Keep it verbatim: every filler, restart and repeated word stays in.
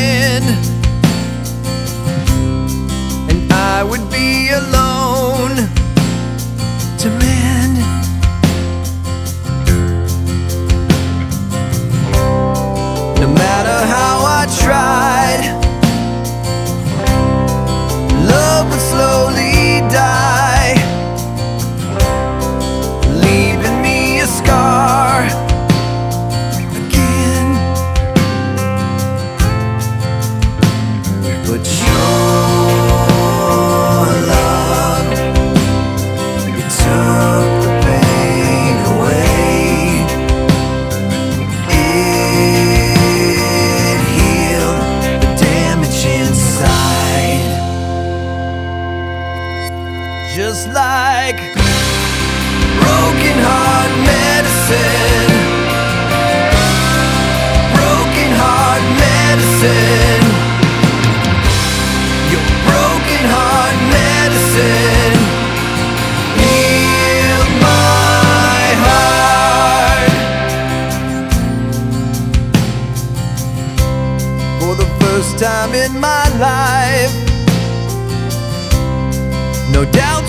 end, and I would be alone to mend. No matter how I tried, love would slowly die, leaving me a scar again. But your love, it took the pain away. It healed the damage inside. Just like broken heart medicine, broken heart medicine, your broken heart medicine healed my heart. For the first time in my life, no doubt